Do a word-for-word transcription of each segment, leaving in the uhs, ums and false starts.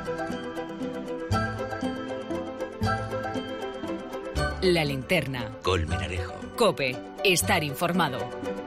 La linterna. Colmenarejo. COPE. Estar informado.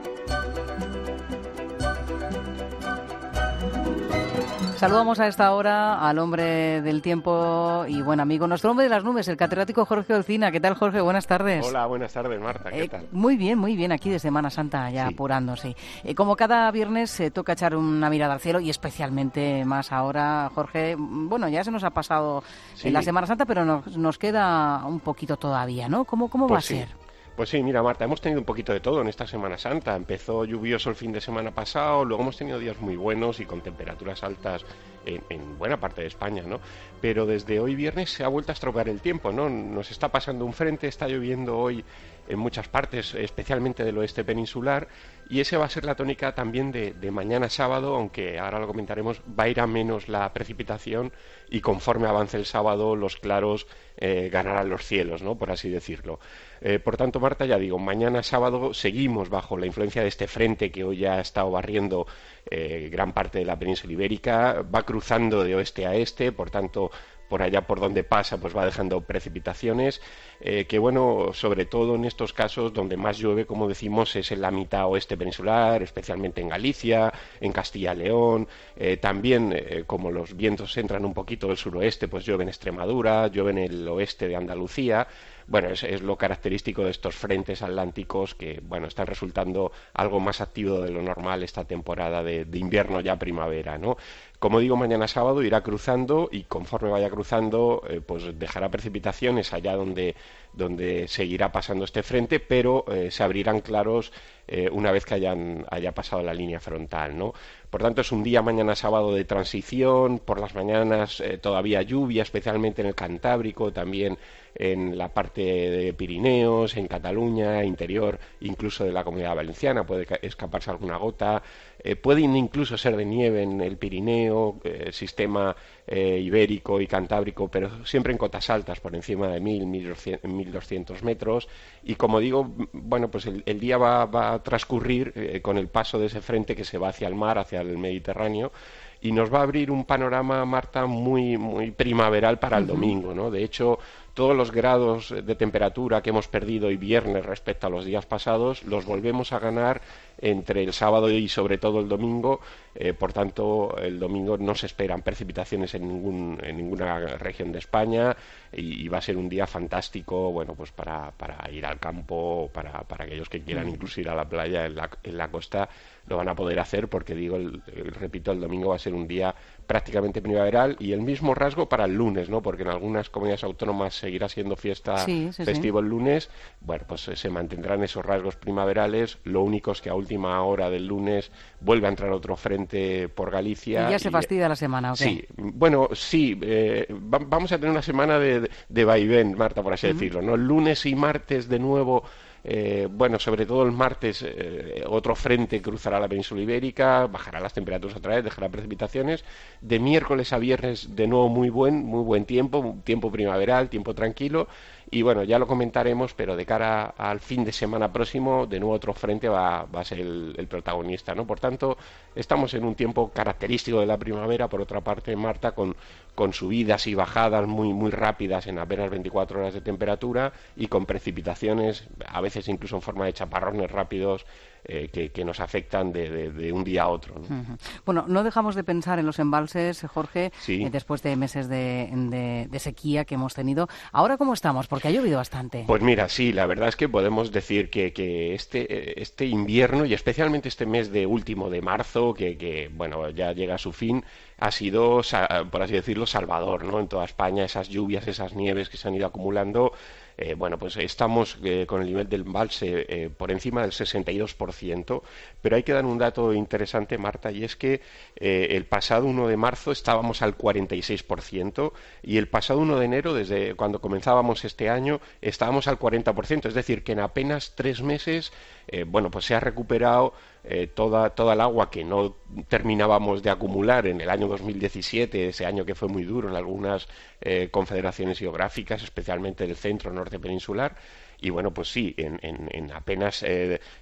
Saludamos a esta hora al hombre del tiempo y buen amigo, nuestro hombre de las nubes, el catedrático Jorge Olcina. ¿Qué tal, Jorge? Buenas tardes. Hola, buenas tardes, Marta. ¿Qué eh, tal? Muy bien, muy bien. Aquí de Semana Santa ya sí. apurándose. Eh, como cada viernes se eh, toca echar una mirada al cielo y especialmente más ahora, Jorge. Bueno, ya se nos ha pasado sí. en la Semana Santa, pero nos, nos queda un poquito todavía, ¿no? ¿Cómo, cómo pues va a sí. ser? Pues sí, mira, Marta, hemos tenido un poquito de todo en esta Semana Santa. Empezó lluvioso el fin de semana pasado, luego hemos tenido días muy buenos y con temperaturas altas en, en buena parte de España, ¿no? Pero desde hoy viernes se ha vuelto a estropear el tiempo, ¿no? Nos está pasando un frente, está lloviendo hoy en muchas partes, especialmente del oeste peninsular, y esa va a ser la tónica también de, de mañana sábado, aunque ahora lo comentaremos, va a ir a menos la precipitación y conforme avance el sábado los claros eh, ganarán los cielos, ¿no? Por así decirlo. Eh, por tanto, Marta, ya digo, mañana sábado seguimos bajo la influencia de este frente que hoy ya ha estado barriendo eh, gran parte de la península ibérica, va cruzando de oeste a este, por tanto, por allá por donde pasa, pues va dejando precipitaciones, eh, que bueno, sobre todo en estos casos donde más llueve, como decimos, es en la mitad oeste peninsular, especialmente en Galicia, en Castilla y León, eh, también eh, como los vientos entran un poquito del suroeste, pues llueve en Extremadura, llueve en el oeste de Andalucía. Bueno, es, es lo característico de estos frentes atlánticos que, bueno, están resultando algo más activo de lo normal esta temporada de, de invierno ya primavera, ¿no? Como digo, mañana sábado irá cruzando y conforme vaya cruzando, eh, pues dejará precipitaciones allá donde, donde seguirá pasando este frente, pero eh, se abrirán claros eh, una vez que hayan, haya pasado la línea frontal, ¿no? Por tanto, es un día mañana sábado de transición, por las mañanas eh, todavía lluvia, especialmente en el Cantábrico, también en la parte de Pirineos, en Cataluña, interior incluso de la Comunidad Valenciana, puede escaparse alguna gota, eh, puede incluso ser de nieve en el Pirineo, eh, sistema eh, ibérico y cantábrico, pero siempre en cotas altas, por encima de mil, mil doscientos metros, y como digo, bueno, pues el, el día va, va a transcurrir eh, con el paso de ese frente que se va hacia el mar, hacia el Mediterráneo, y nos va a abrir un panorama, Marta, muy, muy primaveral para el uh-huh. domingo, ¿no? De hecho, todos los grados de temperatura que hemos perdido hoy viernes respecto a los días pasados los volvemos a ganar entre el sábado y sobre todo el domingo. Eh, por tanto, el domingo no se esperan precipitaciones en, ningún, en ninguna región de España y, y va a ser un día fantástico, bueno, pues para, para ir al campo, para, para aquellos que quieran incluso ir a la playa en la, en la costa, lo van a poder hacer porque, digo, el, el, repito, el domingo va a ser un día prácticamente primaveral y el mismo rasgo para el lunes, ¿no? Porque en algunas comunidades autónomas seguirá siendo fiesta sí, sí, festivo sí. el lunes. Bueno, pues eh, se mantendrán esos rasgos primaverales. Lo único es que a última hora del lunes vuelve a entrar otro frente por Galicia. Y ya se y, fastidia la semana, ¿ok? Sí, bueno, sí. Eh, va, vamos a tener una semana de, de, de vaivén, Marta, por así uh-huh. decirlo, ¿no? Lunes y martes de nuevo. Eh, bueno, sobre todo el martes eh, otro frente cruzará la península ibérica, bajará las temperaturas otra vez, dejará precipitaciones. De miércoles a viernes de nuevo muy buen, muy buen tiempo, tiempo primaveral, tiempo tranquilo. Y bueno, ya lo comentaremos, pero de cara al fin de semana próximo, de nuevo otro frente va, va a ser el, el protagonista, ¿no? Por tanto, estamos en un tiempo característico de la primavera, por otra parte, Marta, con, con subidas y bajadas muy, muy rápidas en apenas veinticuatro horas de temperatura y con precipitaciones, a veces incluso en forma de chaparrones rápidos, eh, que, que nos afectan de, de, de un día a otro, ¿no? Uh-huh. Bueno, no dejamos de pensar en los embalses, Jorge, sí. eh, después de meses de, de, de sequía que hemos tenido. ¿Ahora cómo estamos? Porque ha llovido bastante. Pues mira, sí, la verdad es que podemos decir que, que este, este invierno y especialmente este mes de último de marzo, que, que bueno, ya llega a su fin, ha sido, por así decirlo, salvador, ¿no? En toda España, esas lluvias, esas nieves que se han ido acumulando. Eh, bueno, pues estamos eh, con el nivel del embalse eh, por encima del sesenta y dos por ciento, pero hay que dar un dato interesante, Marta, y es que eh, el pasado uno de marzo estábamos al cuarenta y seis por ciento y el pasado uno de enero, desde cuando comenzábamos este año, estábamos al cuarenta por ciento, es decir, que en apenas tres meses, eh, bueno, pues se ha recuperado eh, toda, toda el agua que no terminábamos de acumular en el año dos mil diecisiete, ese año que fue muy duro en algunas eh, confederaciones geográficas, especialmente del centro norte peninsular. Y bueno, pues sí, en, en, en apenas eh,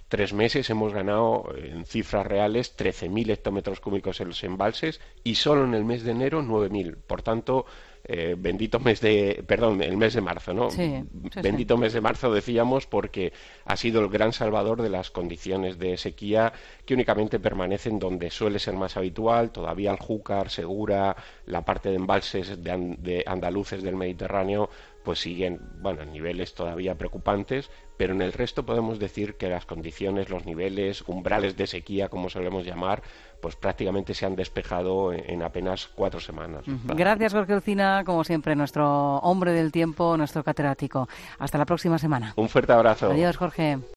tres meses hemos ganado en cifras reales trece mil hectómetros cúbicos en los embalses y solo en el mes de enero nueve mil. Por tanto, Eh, bendito mes de, perdón, el mes de marzo, ¿no? Sí, sí, bendito sí. mes de marzo, decíamos, porque ha sido el gran salvador de las condiciones de sequía que únicamente permanecen donde suele ser más habitual, todavía Aljúcar, Segura, la parte de embalses de, and de andaluces del Mediterráneo, pues siguen, bueno, en niveles todavía preocupantes, pero en el resto podemos decir que las condiciones, los niveles, umbrales de sequía, como solemos llamar, pues prácticamente se han despejado en, en apenas cuatro semanas. Uh-huh. Gracias, Jorge Olcina, como siempre, nuestro hombre del tiempo, nuestro catedrático. Hasta la próxima semana. Un fuerte abrazo. Adiós, Jorge.